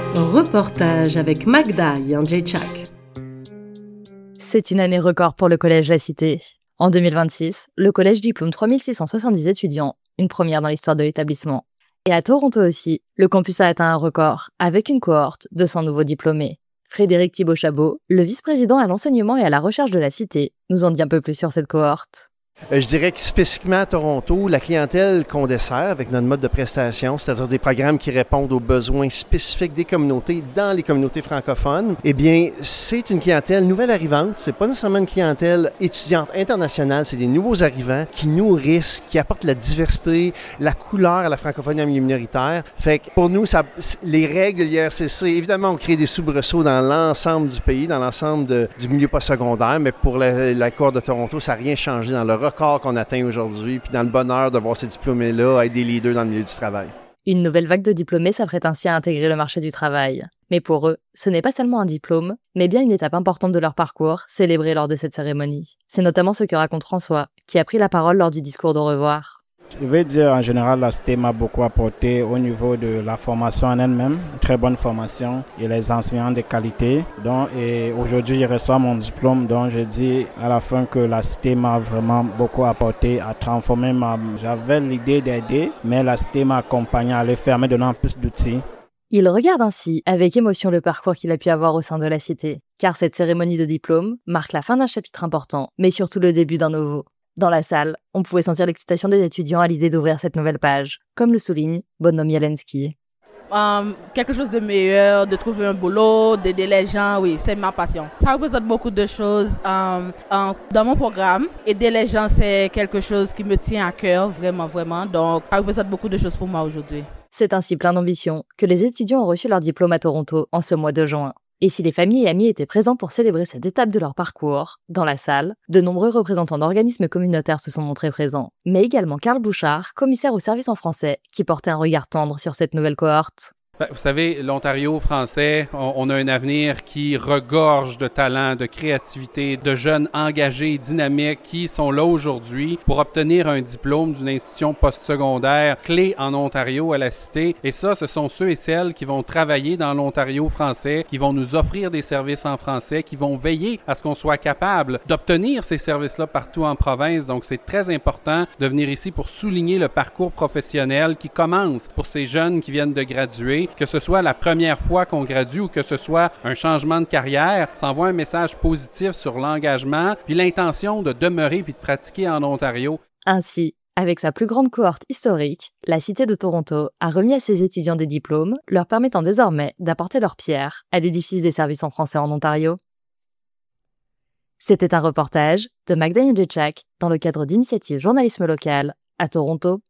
Reportage avec Magda Yandjechak. C'est une année record pour le Collège La Cité. En 2026, le collège diplôme 3670 étudiants, une première dans l'histoire de l'établissement. Et à Toronto aussi, le campus a atteint un record, avec une cohorte de 100 nouveaux diplômés. Frédéric Thibault-Chabot, le vice-président à l'enseignement et à la recherche de la Cité, nous en dit un peu plus sur cette cohorte. Je dirais que spécifiquement à Toronto, la clientèle qu'on dessert avec notre mode de prestation, c'est-à-dire des programmes qui répondent aux besoins spécifiques des communautés dans les communautés francophones, eh bien, c'est une clientèle nouvelle arrivante. C'est pas nécessairement une clientèle étudiante internationale, c'est des nouveaux arrivants qui nourrissent, qui apportent la diversité, la couleur à la francophonie en milieu minoritaire. Fait que pour nous, les règles de l'IRCC, évidemment, ont créé des soubresauts dans l'ensemble du pays, dans l'ensemble du milieu postsecondaire, mais pour la cohorte de Toronto, ça n'a rien changé dans le record qu'on atteint aujourd'hui, puis dans le bonheur de voir ces diplômés-là être des leaders dans le milieu du travail. Une nouvelle vague de diplômés s'apprête ainsi à intégrer le marché du travail. Mais pour eux, ce n'est pas seulement un diplôme, mais bien une étape importante de leur parcours, célébrée lors de cette cérémonie. C'est notamment ce que raconte François, qui a pris la parole lors du discours de revoir. Je vais dire en général, la Cité m'a beaucoup apporté au niveau de la formation en elle-même, une très bonne formation et les enseignants de qualité. Et aujourd'hui, je reçois mon diplôme, donc je dis à la fin que la Cité m'a vraiment beaucoup apporté à transformer J'avais l'idée d'aider, mais la Cité m'a accompagné à le faire, me donnant plus d'outils. Il regarde ainsi avec émotion le parcours qu'il a pu avoir au sein de la Cité, car cette cérémonie de diplôme marque la fin d'un chapitre important, mais surtout le début d'un nouveau. Dans la salle, on pouvait sentir l'excitation des étudiants à l'idée d'ouvrir cette nouvelle page, comme le souligne Bonhomme Jelensky. Quelque chose de meilleur, de trouver un boulot, d'aider les gens, oui, c'est ma passion. Ça représente beaucoup de choses dans mon programme. Aider les gens, c'est quelque chose qui me tient à cœur, vraiment, vraiment. Donc, ça représente beaucoup de choses pour moi aujourd'hui. C'est ainsi plein d'ambition que les étudiants ont reçu leur diplôme à Toronto en ce mois de juin. Et si les familles et amis étaient présents pour célébrer cette étape de leur parcours, dans la salle, de nombreux représentants d'organismes communautaires se sont montrés présents, mais également Karl Bouchard, commissaire au service en français, qui portait un regard tendre sur cette nouvelle cohorte. Vous savez, l'Ontario français, on a un avenir qui regorge de talents, de créativité, de jeunes engagés, dynamiques qui sont là aujourd'hui pour obtenir un diplôme d'une institution postsecondaire clé en Ontario à la Cité. Et ça, ce sont ceux et celles qui vont travailler dans l'Ontario français, qui vont nous offrir des services en français, qui vont veiller à ce qu'on soit capable d'obtenir ces services-là partout en province. Donc, c'est très important de venir ici pour souligner le parcours professionnel qui commence pour ces jeunes qui viennent de graduer. Que ce soit la première fois qu'on gradue ou que ce soit un changement de carrière, ça envoie un message positif sur l'engagement puis l'intention de demeurer puis de pratiquer en Ontario. Ainsi, avec sa plus grande cohorte historique, la Cité de Toronto a remis à ses étudiants des diplômes, leur permettant désormais d'apporter leur pierre à l'édifice des services en français en Ontario. C'était un reportage de Magda Yandjechak dans le cadre d'Initiative Journalisme Local à Toronto.